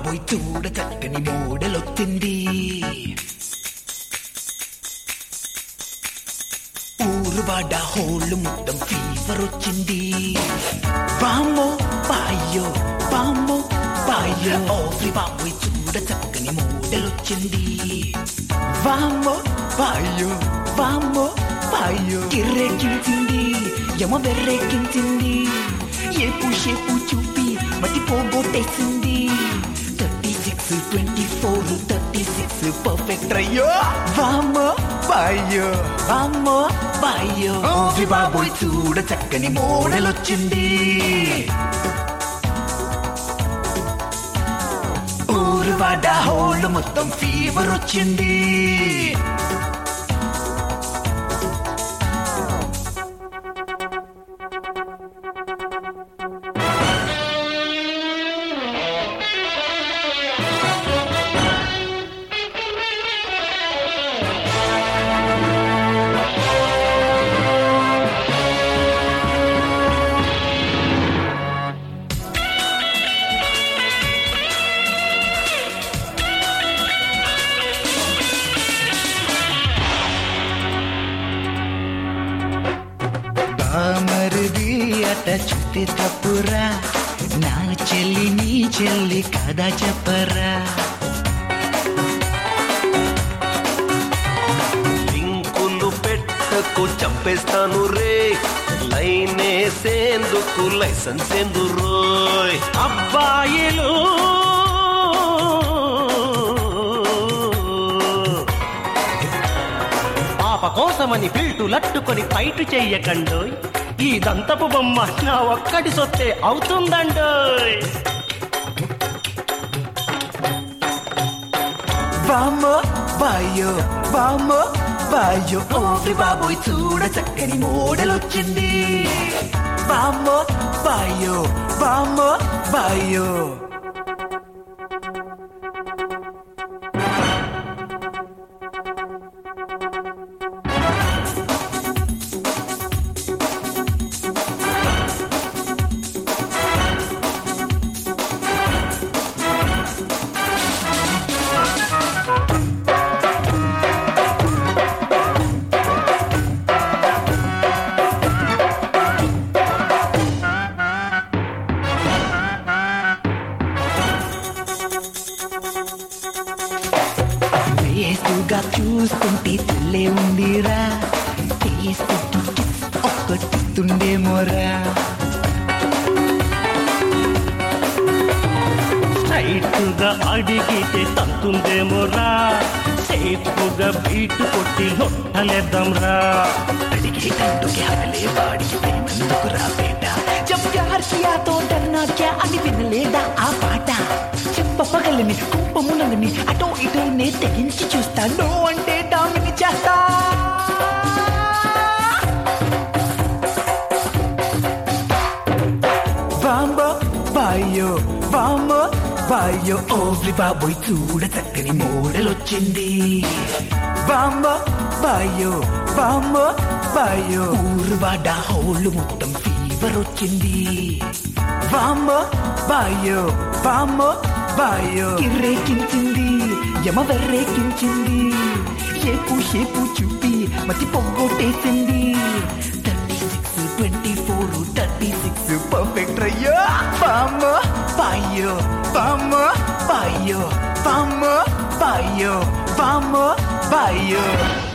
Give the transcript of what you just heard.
బాబోయ్ చూడ చక్కని మోడలొచ్చింది. ఊరు వాడ హోళ్ళు మొత్తం ఫీవర్ వచ్చింది. వామ్మో బాయ్యో వామ్మో బాయ్యో ఓరి బాబోయ్ చూడ చక్కని మోడలొచ్చింది. వామ్మో బాయ్యో వామ్మో బాయ్యో కిర్రెక్కించింది, యమ బెర్రెక్కించింది. ఏపు షేపు చూపి మతి పోగొట్టేసింది. 36, 24, 36 పర్ఫెక్ట్ అయ్యో. వామ్మో బాయ్యో వామ్మో బాయ్యో ఓరి బాబోయ్ చూడ చక్కని మోడలొచ్చింది. ఊరు వాడ హోళ్ళు మొత్తం ఫీవర్ వచ్చింది. మరిది అట చుట్టి తప్పురా, నా చెల్లి నీ చెల్లి కదా చెప్పరా. లింకులు పెట్టకు చంపేస్తాను రే, లైనేసేందుకు లైసెన్స్ ఎందురోయ్. అబ్బాయిలు పాప కోసమని పిల్టులట్టుకొని ఫైట్ చెయ్యకండోయ్. ఈ దంతపు బొమ్మ నా ఒక్కటి సొత్తే అవుతుందండోయ్. వామ్మో బాయ్యో వామ్మో బాయ్యో ఓరి బాబోయ్ చూడ చక్కని మోడలొచ్చింది. వామ్మో బాయ్యో వామ్మో బాయ్యో వేసుగా చూస్తుంటే తెల్లే ఉందిరా, తీసుకుంటూ ఒక్కటిస్తుండేమోరా. స్ట్రైట్గా అడిగితే తంతుందేమోరా, సేఫ్గా బీటు కొట్టి లొట్టలేద్దాంరా. అడిగే కంటుకి హగలే వాడి ప్రేమందుకురా బేట, జబ్ ప్యార్ కియా తో డర్నా క్యా అని వినలేదా ఆ పాట. చెప్పగలని కుంపములని అటో ఇటో నే తెగించి చూస్తాను అంటే డామిని చేస్తా. వామ్మో బాయ్యో వామ్మో బాయ్యో ఓరి బాబోయ్ చూడ చక్కని మోడలొచ్చింది. వామ్మో బాయ్యో వామ్మో బాయ్యో ఊరు వాడ హోళ్ళు మొత్తం ఫీవర్ వచ్చింది. వామ్మో బాయ్యో వామ్మో బాయ్యో కిర్రెక్కించింది, యమ బెర్రెక్కించింది. షేపు షేపు చూపి మతి పొగొట్టేసింది. 36, 24, 36 పర్ఫెక్ట్ అయ్యో. వామ్మో బాయ్యో వామ్మో బాయ్యో వామ్మో బాయ్యో వామ్మో బాయ్యో